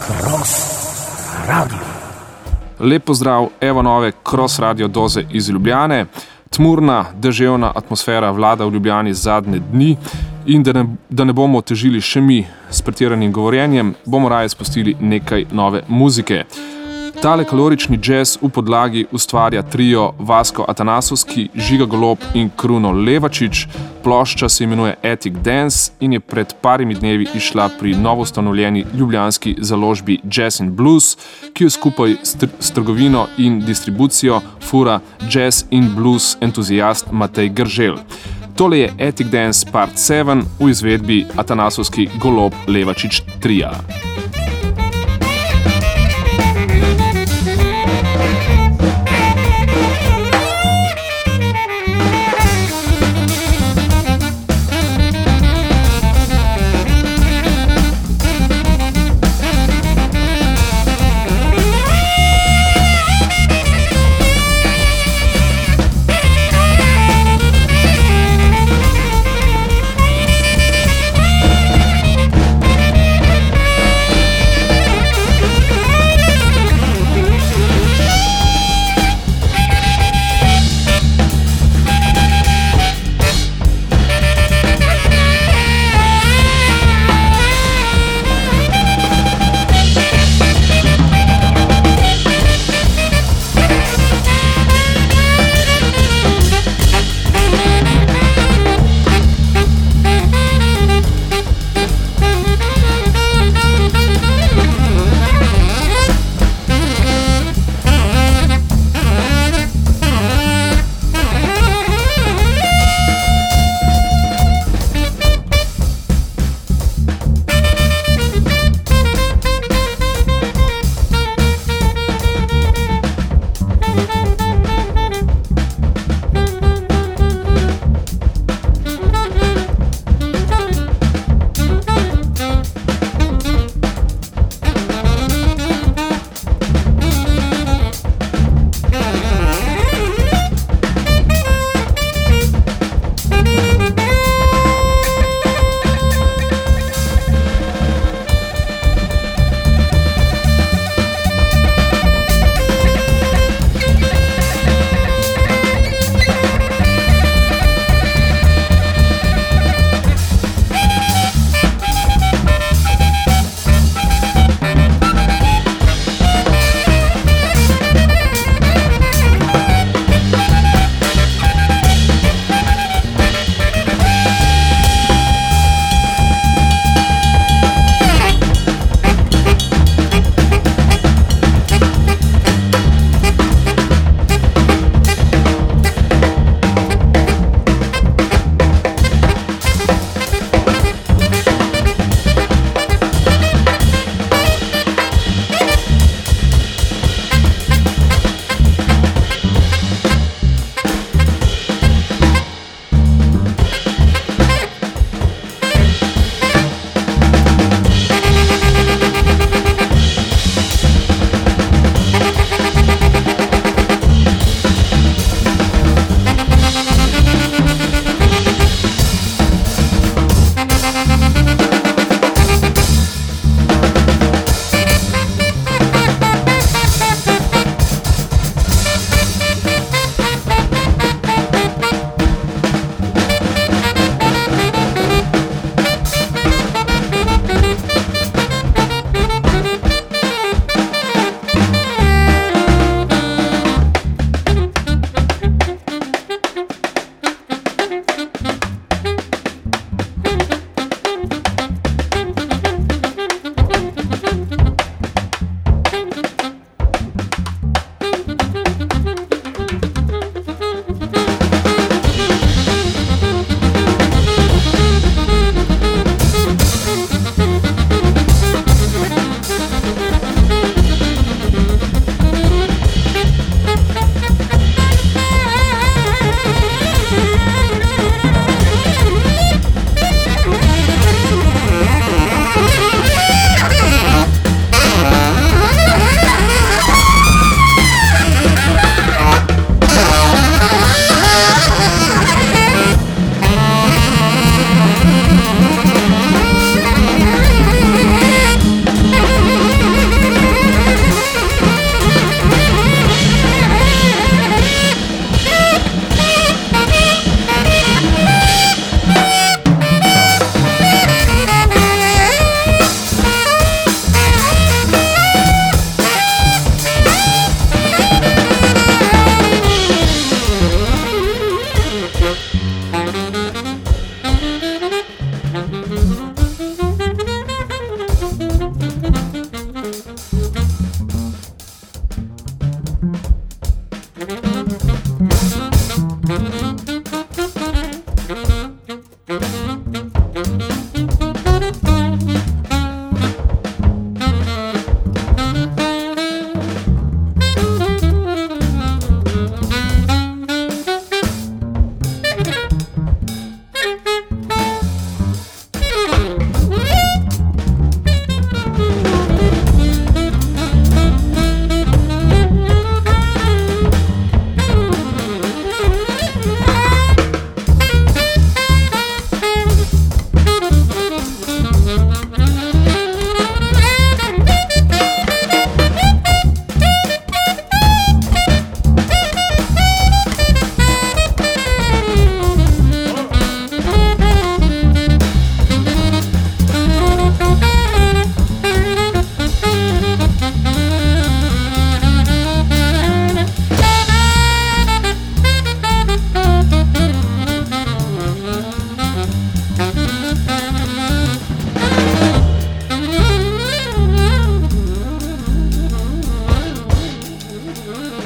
Cross Radio. Lep pozdrav, evo nove Cross Radio doze iz Ljubljane. Tmurna, deževna atmosfera vlada v Ljubljani zadnje dni in da ne bomo otežili še mi s pretiranim govorjenjem, bomo raje spustili nekaj nove muzike. Tale kalorični džez v podlagi ustvarja trio Vasko Atanasovski, Žiga Golob in Kruno Levačič. Plošča se imenuje Attic Dance in je pred parimi dnevi išla pri novoustanovljeni ljubljanski založbi Jazz & Blues, ki jo skupaj s trgovino in distribucijo fura jazz in blues entuzijast Matej Gržel. Tole je Attic Dance Part 7 v izvedbi Atanasovski Golob Levačič tria.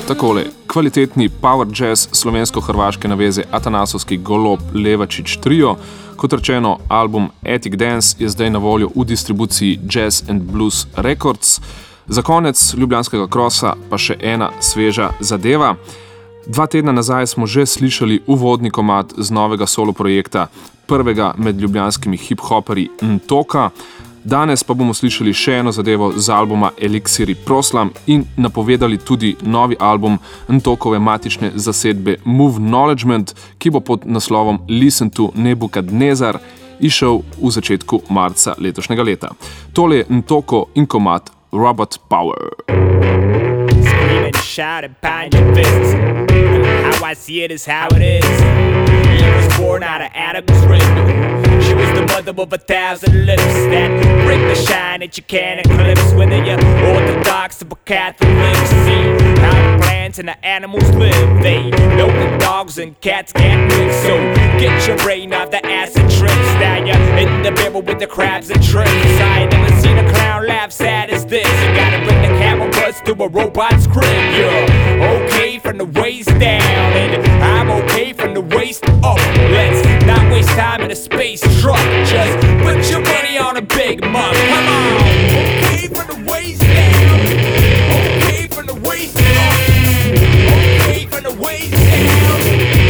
takole. Kvalitetni power jazz slovensko-hrvaške naveze Atanasovski Golob Levačić trio. Kot rečeno, album Attic Dance je zdaj na voljo v distribuciji Jazz and Blues Records. Za konec ljubljanskega krosa pa še ena sveža zadeva. 2 tedna nazaj smo že slišali uvodni komad z novega solo projekta, prvega med ljubljanskimi hip-hoperji Ntoka. Danes pa bomo slišali še eno zadevo z albuma Elixiri Proslam in napovedali tudi novi album Ntokove matične zasedbe Move Knowledgement, ki bo pod naslovom Listen to Nebukadnezar išel v začetku marca letošnjega leta. Tole je Ntoko in komad Robot Power. Screaming, shouting, pound your fists. How I see it is how it is. Eve was born out of Adam's rib. She was the mother of 1,000 lips that bring the shine that you can't eclipse. Whether you're Orthodox or Catholic, see how the plants and the animals live. They know the dogs and cats can't live. So get your brain off the acid trips. Now you're in the mirror with the crabs and tricks. I ain't never seen a clown laugh sad as this. You gotta bring the camera bus to a robot's crib. You're okay from the waist down, and I'm okay from the waist up. Let's not waste time in a space truck. Just put your money on a big mug. Come on. Okay from the waist down. Okay from the waist up. Okay from the waist down.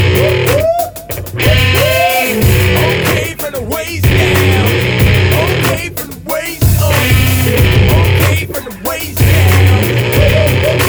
Okay from the waist down. Okay from the waist up. Okay from the waist down.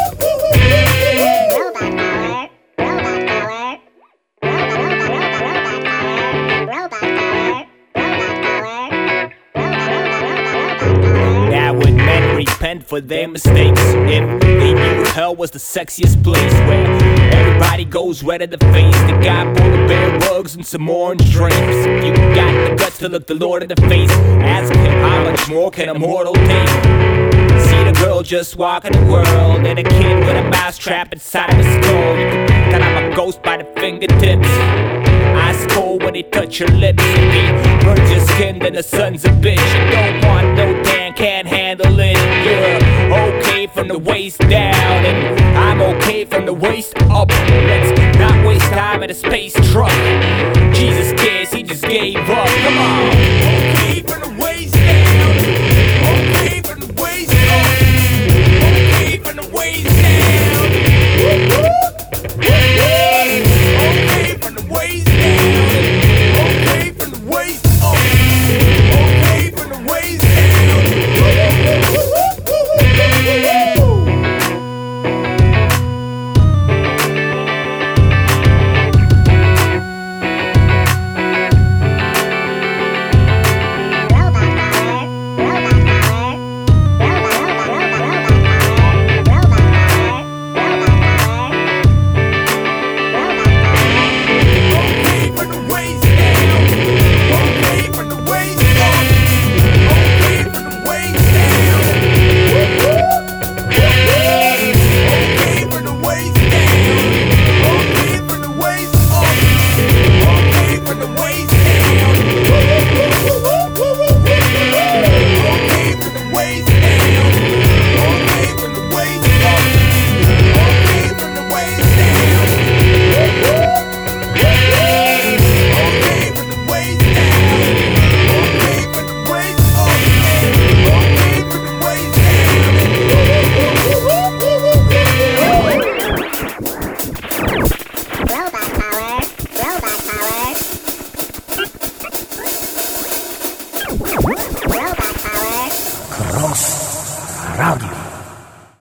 For their mistakes, if they knew hell was the sexiest place where everybody goes red in the face, they got polar bear rugs and some orange drapes. If you got the guts to look the Lord in the face, ask him how much more can a mortal take. See the girl just walking the world and a kid with a mouse trap inside of his skull. You can think that I'm a ghost by the fingertips. Ice cold when they touch your lips. If he burns your skin, then the sun's a bitch. You don't want no Dan, can't handle it. You're okay from the waist down, and I'm okay from the waist up. Let's not waste time in a space truck. Jesus cares, he just gave up. Come on. Okay from the waist down. Okay from the waist up. Okay from the waist down. Okay from the waist down. Okay from the waist up. Okay from the waist down. Cross Radio.